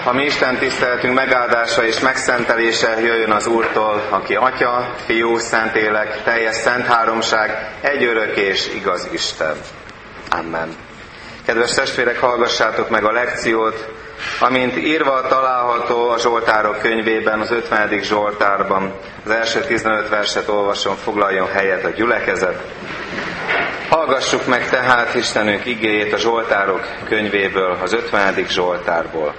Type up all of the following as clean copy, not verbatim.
A mi Isten tiszteletünk megáldása és megszentelése jöjjön az Úrtól, aki Atya, Fiú, Szentlélek, teljes szent háromság, egy örök és igaz Isten. Amen. Kedves testvérek, hallgassátok meg a lekciót, amint írva található a Zsoltárok könyvében, az 50. Zsoltárban. Az első 15 verset olvasom, foglaljon helyet a gyülekezet. Hallgassuk meg tehát Istenünk igéjét a Zsoltárok könyvéből, az 50. Zsoltárból.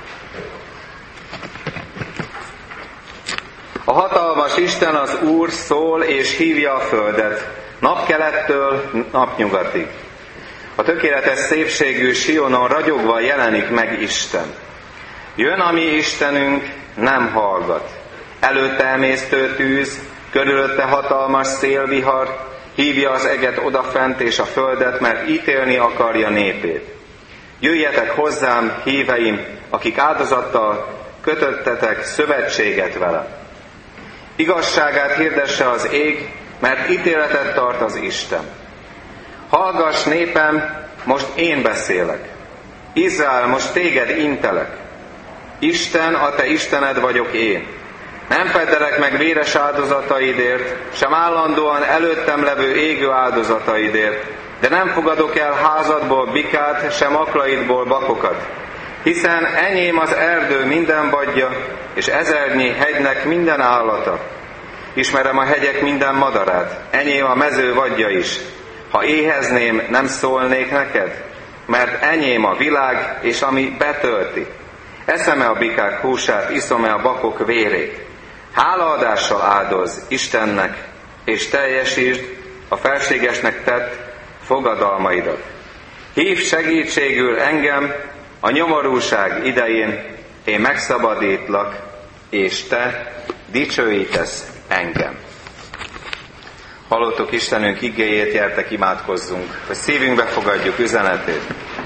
A hatalmas Isten az Úr szól és hívja a földet, napkelettől napnyugatig. A tökéletes szépségű Sionon ragyogva jelenik meg Isten. Jön a mi Istenünk, nem hallgat. Előtte emésztő tűz, körülötte hatalmas szélvihar, hívja az eget odafent és a földet, mert ítélni akarja népét. Jöjjetek hozzám, híveim, akik áldozattal kötöttetek szövetséget vele. Igazságát hirdesse az ég, mert ítéletet tart az Isten. Hallgass, népem, most én beszélek. Izrael, most téged intelek. Isten, a te Istened vagyok én. Nem feddelek meg véres áldozataidért, sem állandóan előttem levő égő áldozataidért, de nem fogadok el házadból bikát, sem aklaidból bakokat. Hiszen enyém az erdő minden vadja, és ezernyi hegynek minden állata. Ismerem a hegyek minden madarát, enyém a mező vadja is. Ha éhezném, nem szólnék neked? Mert enyém a világ, és ami betölti. Eszem-e a bikák húsát, iszom-e a bakok vérét? Hálaadással áldoz Istennek, és teljesítsd a felségesnek tett fogadalmaidat. Hívd segítségül engem a nyomorúság idején, én megszabadítlak, és te dicsőítesz engem. Hallottuk Istenünk igéjét, gyertek imádkozzunk, hogy szívünkbe fogadjuk üzenetét.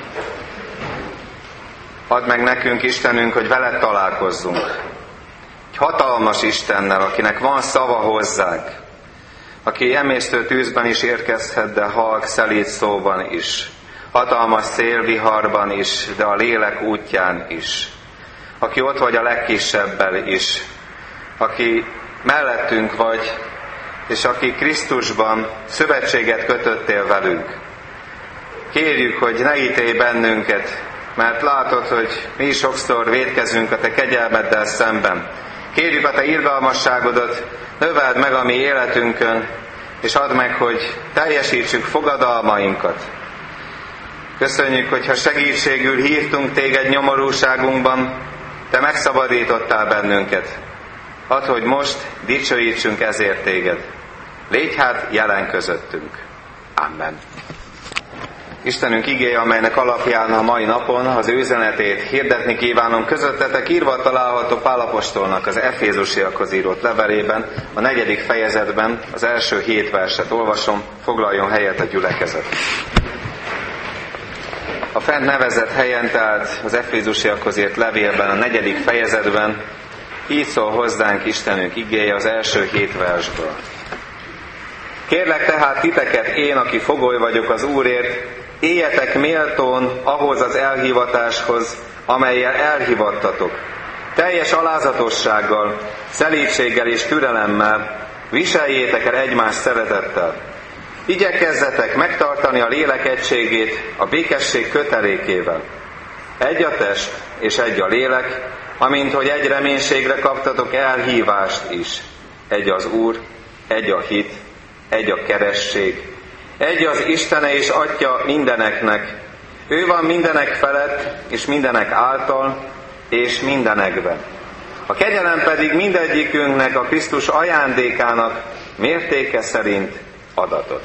Add meg nekünk, Istenünk, hogy veled találkozzunk. Egy hatalmas Istennel, akinek van szava hozzánk, aki emésztő tűzben is érkezhet, de halk, szelíd szóban is. Hatalmas szélviharban is, de a lélek útján is. Aki ott vagy a legkisebbel is. Aki mellettünk vagy, és aki Krisztusban szövetséget kötöttél velünk. Kérjük, hogy ne ítélj bennünket, mert látod, hogy mi sokszor vétkezünk a te kegyelmeddel szemben. Kérjük a te irgalmasságodat, növeld meg a mi életünkön, és add meg, hogy teljesítsük fogadalmainkat. Köszönjük, hogyha segítségül hívtunk téged nyomorúságunkban, te megszabadítottál bennünket. Add, hogy most dicsőítsünk ezért téged. Légy hát jelen közöttünk. Amen. Istenünk igéje, amelynek alapján a mai napon az ő üzenetét hirdetni kívánom közöttetek, írva található Pál apostolnak az Efézusiakhoz írott levelében, a 4. fejezetben, az első 7 verset olvasom, foglaljon helyet a gyülekezet. A fent nevezett helyen, tehát az Efézusiakhoz írt levélben, a 4. fejezetben így szól hozzánk Istenünk igéje az első 7 versből. Kérlek tehát titeket, én, aki fogoly vagyok az Úrért, éljetek méltón ahhoz az elhivatáshoz, amellyel elhivattatok. Teljes alázatossággal, szelídséggel és türelemmel viseljétek el egymást szeretettel. Igyekezzetek megtartani a lélek egységét a békesség kötelékével. Egy a test és egy a lélek, amint hogy egy reménységre kaptatok elhívást is. Egy az Úr, egy a hit, egy a keresztség, egy az Istene és Atya mindeneknek. Ő van mindenek felett, és mindenek által, és mindenekben. A kegyelem pedig mindegyikünknek a Krisztus ajándékának mértéke szerint adatott.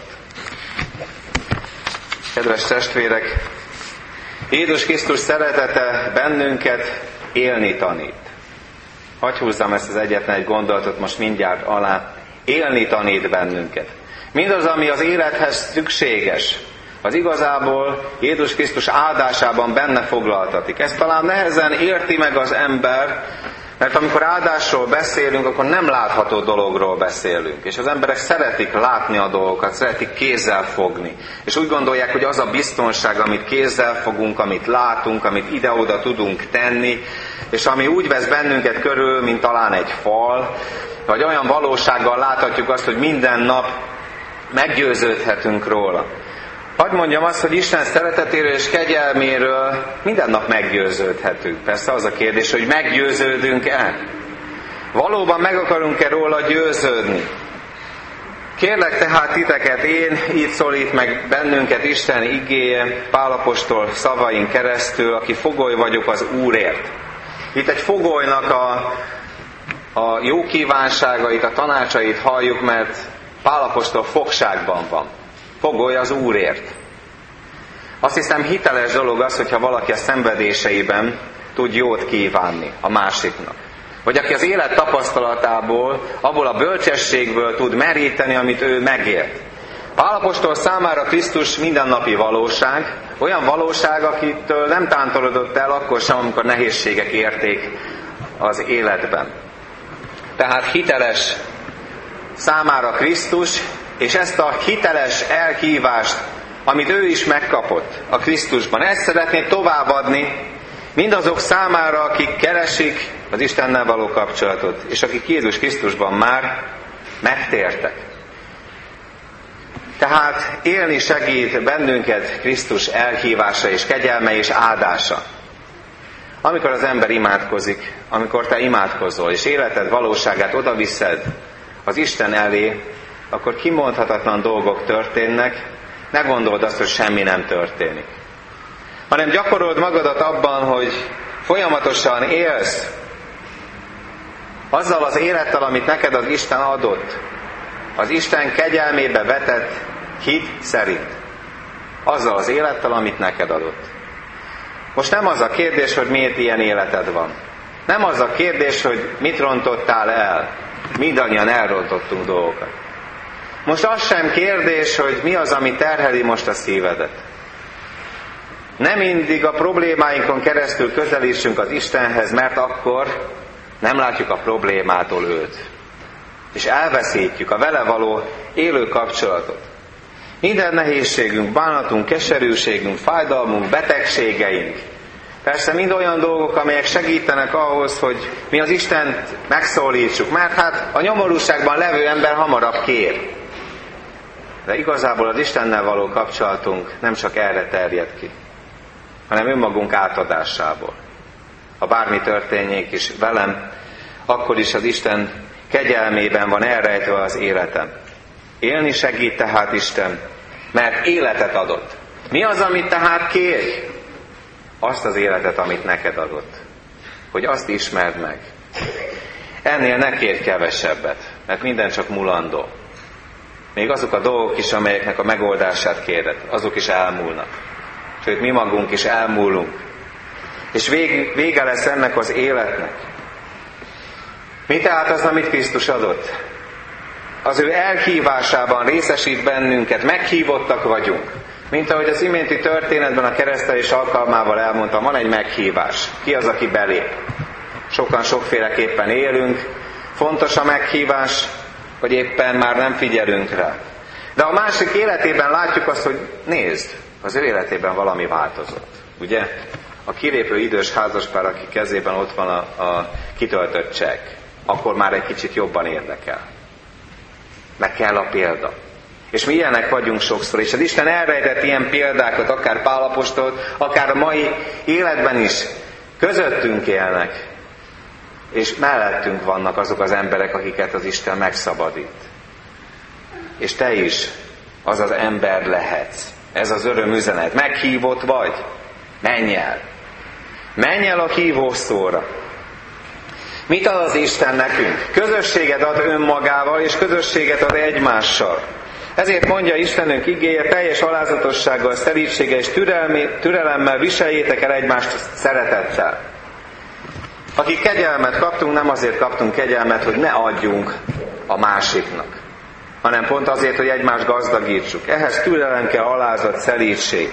Kedves testvérek, Jézus Krisztus szeretete bennünket élni tanít. Hadd húzzam ezt az egyetlen egy gondolatot most mindjárt alá. Élni tanít bennünket. Mindaz, ami az élethez szükséges, az igazából Jézus Krisztus áldásában benne foglaltatik. Ezt talán nehezen érti meg az ember, Mert amikor áldásról beszélünk, akkor nem látható dologról beszélünk. És az emberek szeretik látni a dolgokat, szeretik kézzel fogni. És úgy gondolják, hogy az a biztonság, amit kézzel fogunk, amit látunk, amit ide-oda tudunk tenni, és ami úgy vesz bennünket körül, mint talán egy fal, vagy olyan valósággal láthatjuk azt, hogy minden nap meggyőződhetünk róla. Hadd mondjam azt, hogy Isten szeretetéről és kegyelméről minden nap meggyőződhetünk. Persze az a kérdés, hogy meggyőződünk-e? Valóban meg akarunk-e róla győződni? Kérlek tehát titeket, én így szólít meg bennünket Isten igéje, Pál apostol szavain keresztül, aki fogoly vagyok az Úrért. Itt egy fogolynak a jó kívánságait, a tanácsait halljuk, mert Pál apostol fogságban van. Fogoly az Úrért. Azt hiszem hiteles dolog az, hogyha valaki a szenvedéseiben tud jót kívánni a másiknak. Vagy aki az élet tapasztalatából, abból a bölcsességből tud meríteni, amit ő megélt. Pál apostol számára Krisztus mindennapi valóság, olyan valóság, akitől nem tántorodott el akkor sem, amikor nehézségek érték az életben. Tehát hiteles számára Krisztus, és ezt a hiteles elhívást, amit ő is megkapott a Krisztusban, ezt szeretné továbbadni mindazok számára, akik keresik az Istennel való kapcsolatot, és akik Jézus Krisztusban már megtértek. Tehát élni segít bennünket Krisztus elhívása és kegyelme és áldása. Amikor az ember imádkozik, amikor te imádkozol, és életed valóságát odaviszed az Isten elé, akkor kimondhatatlan dolgok történnek, ne gondold azt, hogy semmi nem történik. Hanem gyakorold magadat abban, hogy folyamatosan élsz azzal az élettel, amit neked az Isten adott, az Isten kegyelmébe vetett hit szerint. Azzal az élettel, amit neked adott. Most nem az a kérdés, hogy miért ilyen életed van. Nem az a kérdés, hogy mit rontottál el. Mindannyian elrontottunk dolgokat. Most az sem kérdés, hogy mi az, ami terheli most a szívedet. Nem mindig a problémáinkon keresztül közelítsünk az Istenhez, mert akkor nem látjuk a problémától őt. És elveszítjük a vele való élő kapcsolatot. Minden nehézségünk, bánatunk, keserűségünk, fájdalmunk, betegségeink, persze mind olyan dolgok, amelyek segítenek ahhoz, hogy mi az Istent megszólítsuk, mert hát a nyomorúságban levő ember hamarabb kér. De igazából az Istennel való kapcsolatunk nem csak erre terjed ki, hanem önmagunk átadásából. Ha bármi történjék is velem, akkor is az Isten kegyelmében van elrejtve az életem. Élni segít tehát Isten, mert életet adott. Mi az, amit tehát kérj? Azt az életet, amit neked adott. Hogy azt ismerd meg. Ennél ne kérj kevesebbet, mert minden csak mulandó. Még azok a dolgok is, amelyeknek a megoldását kéred, azok is elmúlnak. Sőt, mi magunk is elmúlunk. És vége lesz ennek az életnek. Mi tehát az, amit Krisztus adott? Az ő elhívásában részesít bennünket, meghívottak vagyunk. Mint ahogy az iménti történetben a keresztelés alkalmával elmondtam, van egy meghívás. Ki az, aki belép? Sokan sokféleképpen élünk. Fontos a meghívás, vagy éppen már nem figyelünk rá. De a másik életében látjuk azt, hogy nézd, az ő életében valami változott. Ugye? A kilépő idős házaspár, aki kezében ott van a kitöltött csekk, akkor már egy kicsit jobban érdekel. Meg kell a példa. És mi ilyenek vagyunk sokszor, és az Isten elrejtett ilyen példákat, akár Pál apostol, akár a mai életben is közöttünk élnek, és mellettünk vannak azok az emberek, akiket az Isten megszabadít. És te is az az ember lehetsz. Ez az örömüzenet. Meghívott vagy? Menj el! Menj el a hívószóra! Mit ad az Isten nekünk? Közösséget ad önmagával, és közösséget ad egymással. Ezért mondja Istenünk igéje, teljes alázatossággal, szelídséggel és türelemmel viseljétek el egymást szeretettel. Akik kegyelmet kaptunk, nem azért kaptunk kegyelmet, hogy ne adjunk a másiknak, hanem pont azért, hogy egymást gazdagítsuk. Ehhez türelem kell, alázat, szelídség.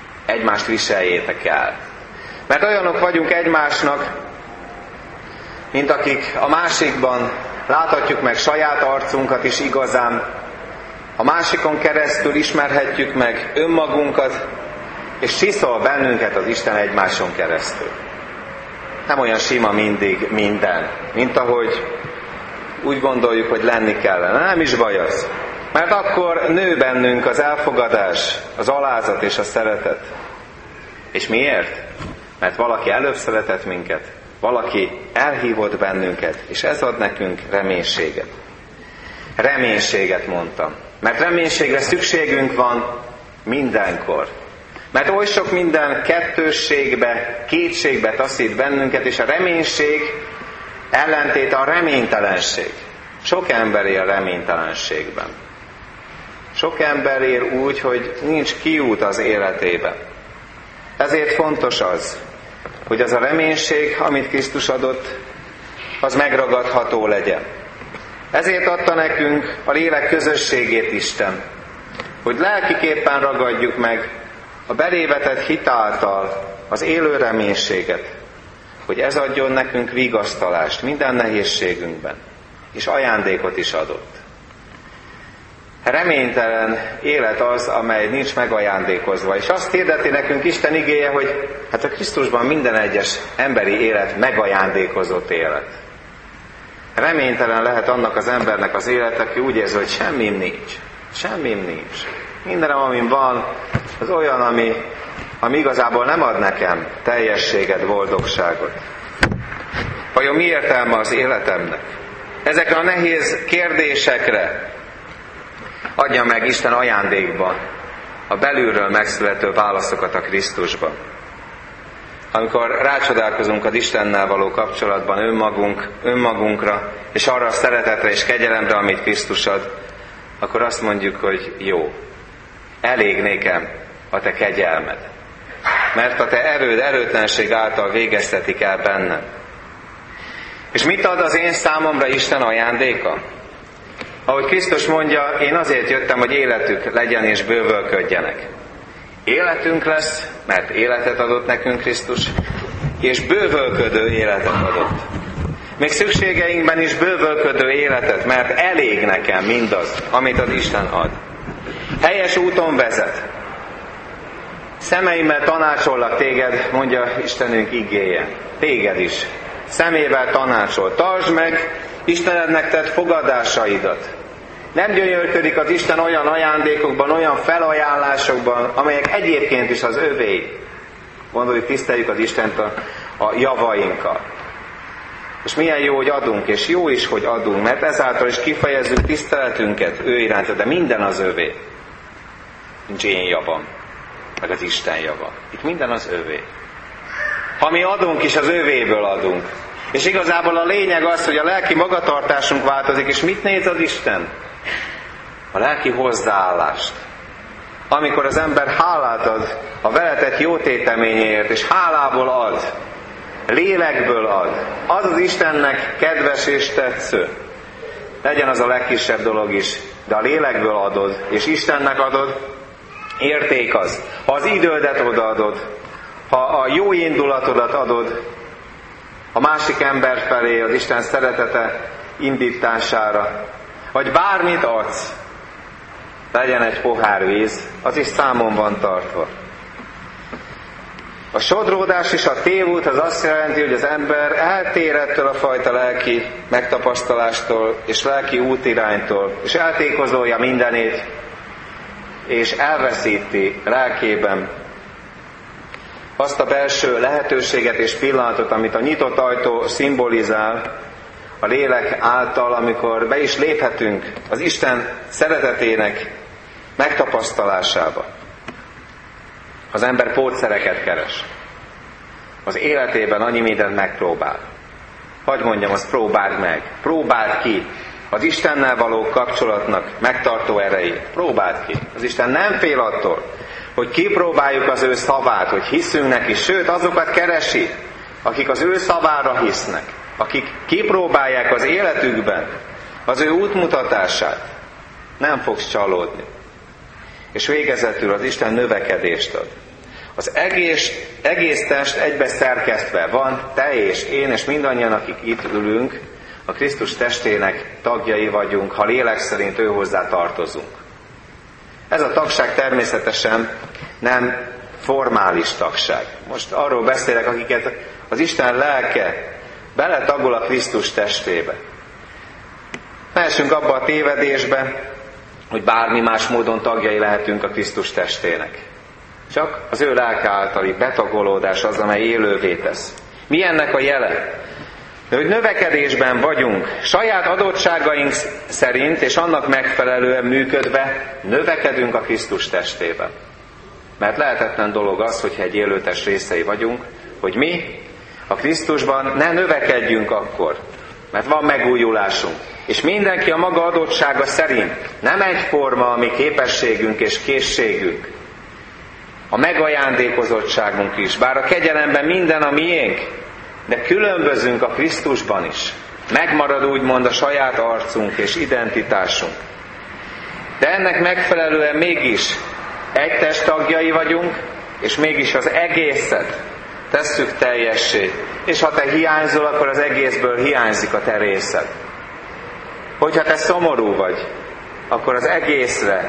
Egymást viseljétek el. Mert olyanok vagyunk egymásnak, mint akik a másikban láthatjuk meg saját arcunkat is igazán, a másikon keresztül ismerhetjük meg önmagunkat, és csiszol bennünket az Isten egymáson keresztül. Nem olyan sima mindig minden, mint ahogy úgy gondoljuk, hogy lenni kellene. Nem is baj az. Mert akkor nő bennünk az elfogadás, az alázat és a szeretet. És miért? Mert valaki előbb szeretett minket, valaki elhívott bennünket, és ez ad nekünk reménységet. Reménységet mondtam. Mert reménységre szükségünk van mindenkor. Mert oly sok minden kettősségbe, kétségbe taszít bennünket, és a reménység ellentéte a reménytelenség. Sok ember él reménytelenségben. Sok ember él úgy, hogy nincs kiút az életében. Ezért fontos az, hogy az a reménység, amit Krisztus adott, az megragadható legyen. Ezért adta nekünk a lélek közösségét Isten, hogy lelkiképpen ragadjuk meg a belévetett hit által az élő reménységet, hogy ez adjon nekünk vigasztalást minden nehézségünkben, és ajándékot is adott. Reménytelen élet az, amely nincs megajándékozva, és azt hirdeti nekünk Isten igéje, hogy hát a Krisztusban minden egyes emberi élet megajándékozott élet. Reménytelen lehet annak az embernek az élet, aki úgy érzi, hogy semmim nincs. Semmim nincs. Mindenem, amin van, az olyan, ami igazából nem ad nekem teljességet, boldogságot. Vajon mi értelme az életemnek? Ezekre a nehéz kérdésekre adja meg Isten ajándékban a belülről megszülető válaszokat a Krisztusban. Amikor rácsodálkozunk az Istennel való kapcsolatban önmagunkra, és arra a szeretetre és kegyelemre, amit Krisztus ad, akkor azt mondjuk, hogy jó, elég nékem a te kegyelmed. Mert a te erőd, erőtlenség által végeztetik el bennem. És mit ad az én számomra Isten ajándéka? Ahogy Krisztus mondja, én azért jöttem, hogy életük legyen és bővölködjenek. Életünk lesz, mert életet adott nekünk Krisztus, és bővölködő életet adott. Még szükségeinkben is bővölködő életet, mert elég nekem mindaz, amit az Isten ad. Helyes úton vezet. Szemeimmel tanácsollak téged, mondja Istenünk igéje. Téged is. Szemével tanácsol. Tartsd meg Istenednek tett fogadásaidat. Nem gyönyörködik az Isten olyan ajándékokban, olyan felajánlásokban, amelyek egyébként is az övé. Gondoljuk, tiszteljük az Istent a javainkkal. És milyen jó, hogy adunk, és jó is, hogy adunk, mert ezáltal is kifejezzük tiszteletünket ő iránta, de minden az övé. Nincs én javam, meg az Isten java. Itt minden az övé. Ha mi adunk is, az övéből adunk. És igazából a lényeg az, hogy a lelki magatartásunk változik, és mit néz az Isten? A lelki hozzáállást. Amikor az ember hálát ad a veletett jótéteményéért, és hálából ad, lélekből ad, az az Istennek kedves és tetsző. Legyen az a legkisebb dolog is, de a lélekből adod, és Istennek adod, érték az. Ha az idődet odaadod, ha a jó indulatodat adod a másik ember felé, az Isten szeretete indítására, vagy bármit adsz, legyen egy pohár víz, az is számon van tartva. A sodródás és a tévút az azt jelenti, hogy az ember eltér ettől a fajta lelki megtapasztalástól és lelki útiránytól, és eltékozolja mindenét, és elveszíti lelkében azt a belső lehetőséget és pillanatot, amit a nyitott ajtó szimbolizál a lélek által, amikor be is léphetünk az Isten szeretetének megtapasztalásába. Az ember pótszereket keres. Az életében annyi mindent megpróbál. Hadd mondjam, azt próbáld meg. Próbáld ki az Istennel való kapcsolatnak megtartó erejét. Próbáld ki. Az Isten nem fél attól, hogy kipróbáljuk az ő szavát, hogy hiszünk neki. Sőt, azokat keresi, akik az ő szavára hisznek. Akik kipróbálják az életükben az ő útmutatását. Nem fogsz csalódni. És végezetül az Isten növekedést ad. Az egész test egybe szerkesztve van, te és én, és mindannyian, akik itt ülünk, a Krisztus testének tagjai vagyunk, ha lélek szerint ő hozzá tartozunk. Ez a tagság természetesen nem formális tagság. Most arról beszélek, akiket az Isten lelke beletagol a Krisztus testébe. Ne essünk abba a tévedésbe, hogy bármi más módon tagjai lehetünk a Krisztus testének. Csak az ő lelke általi betagolódás az, amely élővé tesz. Mi ennek a jele? Hogy növekedésben vagyunk, saját adottságaink szerint és annak megfelelően működve növekedünk a Krisztus testében. Mert lehetetlen dolog az, hogyha egy élőtest részei vagyunk, hogy mi a Krisztusban ne növekedjünk akkor, mert van megújulásunk. És mindenki a maga adottsága szerint, nem egyforma a mi képességünk és készségünk, a megajándékozottságunk is, bár a kegyelemben minden a miénk, de különbözünk a Krisztusban is. Megmarad úgymond a saját arcunk és identitásunk. De ennek megfelelően mégis egy test tagjai vagyunk, és mégis az egészet tesszük teljessé. És ha te hiányzol, akkor az egészből hiányzik a te részed. Hogyha te szomorú vagy, akkor az egészre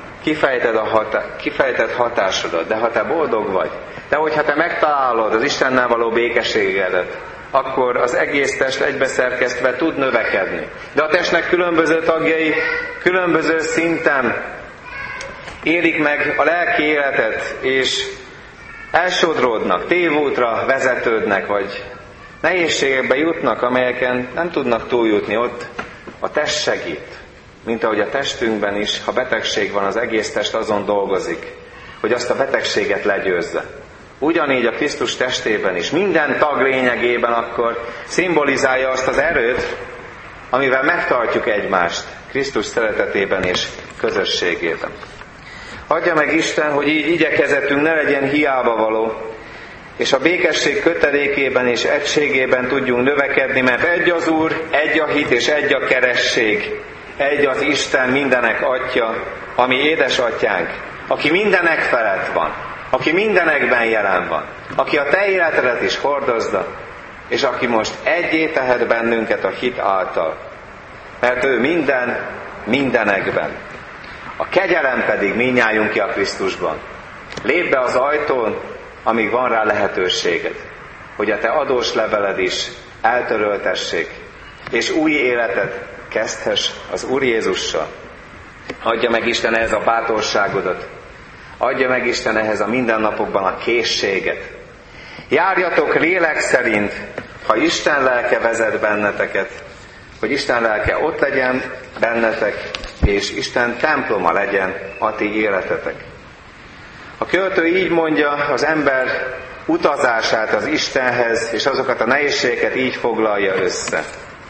kifejted hatásodat. De ha te boldog vagy, de hogyha te megtalálod az Istennel való békességedet, akkor az egész test egybeszerkesztve tud növekedni. De a testnek különböző tagjai különböző szinten élik meg a lelki életet, és elsodródnak, tévútra vezetődnek, vagy nehézségekbe jutnak, amelyeken nem tudnak túljutni. Ott a test segít. Mint ahogy a testünkben is, ha betegség van, az egész test azon dolgozik, hogy azt a betegséget legyőzze. Ugyanígy a Krisztus testében is, minden tag lényegében akkor szimbolizálja azt az erőt, amivel megtartjuk egymást Krisztus szeretetében és közösségében. Adja meg Isten, hogy így igyekezetünk ne legyen hiába való, és a békesség kötelékében és egységében tudjunk növekedni, mert egy az Úr, egy a hit és egy a keresség, egy az Isten mindenek Atya, ami édesatyánk, aki mindenek felett van, aki mindenekben jelen van, aki a te életedet is hordozza, és aki most egyé tehet bennünket a hit által. Mert ő mindenekben. A kegyelem pedig mindnyájunk ki a Krisztusban. Lépj be az ajtón, amíg van rá lehetőséged, hogy a te adós leveled is eltöröltessék, és új életet kezdhess az Úr Jézussal. Adja meg Isten ehhez a bátorságodat, adja meg Isten ehhez a mindennapokban a készséget. Járjatok lélek szerint, ha Isten lelke vezet benneteket, hogy Isten lelke ott legyen bennetek, és Isten temploma legyen a ti életetek. A költő így mondja az ember utazását az Istenhez, és azokat a nehézségeket így foglalja össze.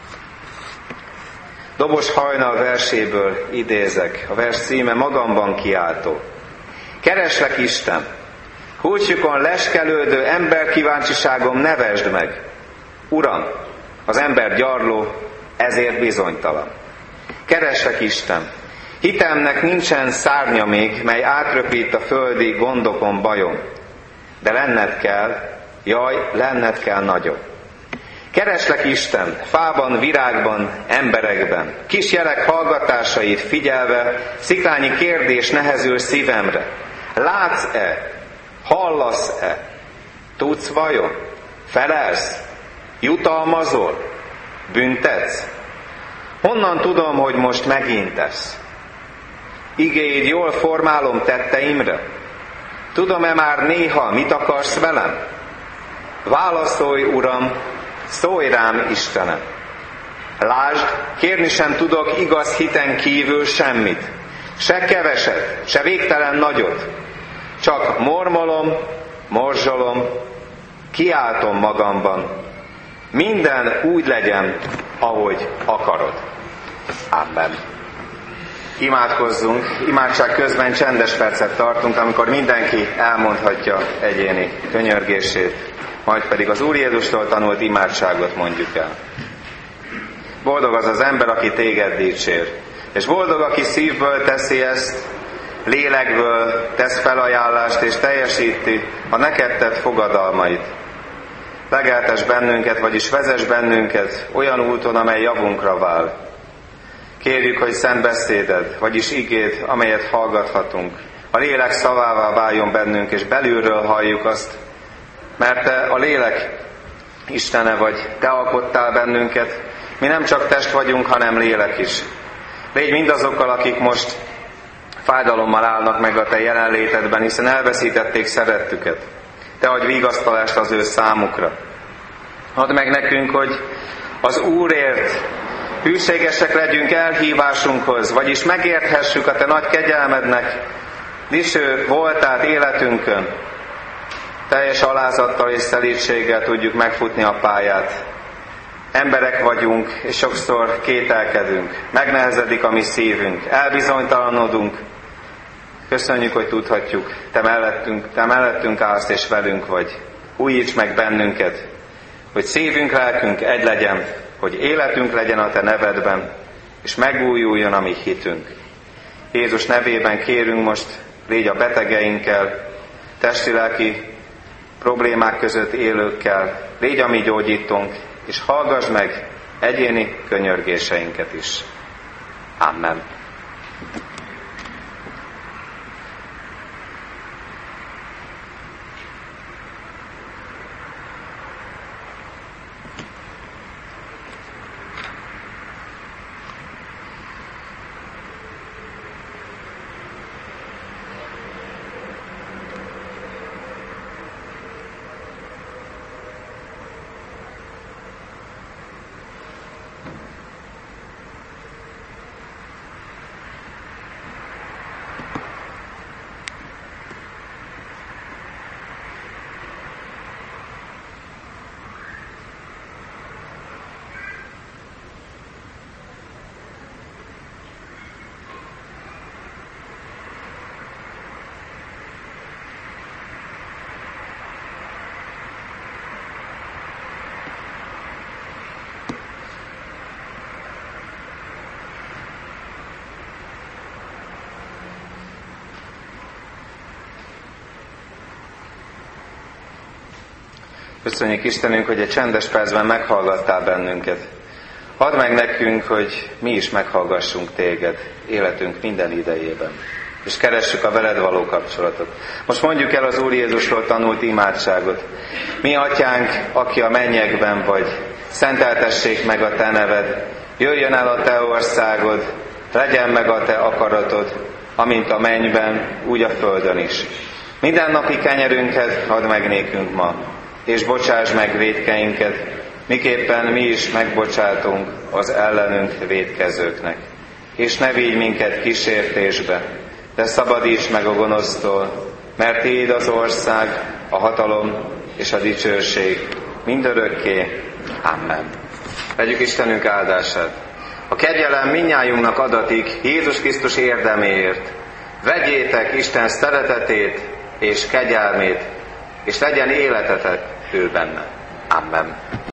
Dobos hajnal verséből idézek, a vers címe Magamban kiáltó. Kereslek Isten, kulcsjukon leskelődő emberkíváncsiságom ne vesd meg. Uram, az ember gyarló, ezért bizonytalan. Kereslek Isten, hitemnek nincsen szárnya még, mely átröpít a földi gondokon bajom. De lenned kell nagyon. Kereslek Isten, fában, virágban, emberekben, kis jelek hallgatásait figyelve, sziklányi kérdés nehezül szívemre. Látsz-e? Hallasz-e? Tudsz vajon? Felelsz? Jutalmazol? Büntetsz? Honnan tudom, hogy most megintesz? Igéid jól formálom tetteimre? Tudom-e már néha, mit akarsz velem? Válaszolj, Uram, szólj rám, Istenem! Lásd, kérni sem tudok igaz hiten kívül semmit, se keveset, se végtelen nagyot. Csak mormolom, morzsolom, kiáltom magamban. Minden úgy legyen, ahogy akarod. Amen. Imádkozzunk, imádság közben csendes percet tartunk, amikor mindenki elmondhatja egyéni könyörgését, majd pedig az Úr Jézustól tanult imádságot mondjuk el. Boldog az az ember, aki téged dicsér, és boldog, aki szívből teszi ezt, lélekből tesz felajánlást és teljesíti a neked tett fogadalmait. Legeltes bennünket, vagyis vezess bennünket olyan úton, amely javunkra vál. Kérjük, hogy szent beszéded, vagyis igéd, amelyet hallgathatunk, a lélek szavává váljon bennünk, és belülről halljuk azt, mert te a lélek Istene vagy, te alkottál bennünket, mi nem csak test vagyunk, hanem lélek is. Légy mindazokkal, akik most fájdalommal állnak meg a te jelenlétedben, hiszen elveszítették szerettüket. Te adj vigasztalást az ő számukra. Add meg nekünk, hogy az Úrért hűségesek legyünk elhívásunkhoz, vagyis megérthessük a te nagy kegyelmednek dicső voltát életünkön. Teljes alázattal és szelídséggel tudjuk megfutni a pályát. Emberek vagyunk, és sokszor kételkedünk, megnehezedik a mi szívünk, elbizonytalanodunk. Köszönjük, hogy tudhatjuk, te mellettünk állsz és velünk vagy. Újíts meg bennünket, hogy szívünk, lelkünk egy legyen, hogy életünk legyen a te nevedben, és megújuljon a mi hitünk. Jézus nevében kérünk most, légy a betegeinkkel, testi-lelki problémák között élőkkel, légy a mi gyógyítónk, és hallgass meg egyéni könyörgéseinket is. Amen. Köszönjük Istenünk, hogy egy csendes percben meghallgattál bennünket. Add meg nekünk, hogy mi is meghallgassunk téged életünk minden idejében, és keressük a veled való kapcsolatot. Most mondjuk el az Úr Jézusról tanult imádságot. Mi atyánk, aki a mennyekben vagy, szenteltessék meg a te neved, jöjjön el a te országod, legyen meg a te akaratod, amint a mennyben, úgy a földön is. Mindennapi kenyerünket add meg nékünk ma, és bocsáss meg vétkeinket, miképpen mi is megbocsátunk az ellenünk vétkezőknek. És ne vigy minket kísértésbe, de szabadíts meg a gonosztól, mert tiéd az ország, a hatalom és a dicsőség mindörökké. Amen. Vegyük Istenünk áldását. A kegyelem mindnyájunknak adatik Jézus Krisztus érdeméért. Vegyétek Isten szeretetét és kegyelmét, és legyen életetek ő benne. Amen.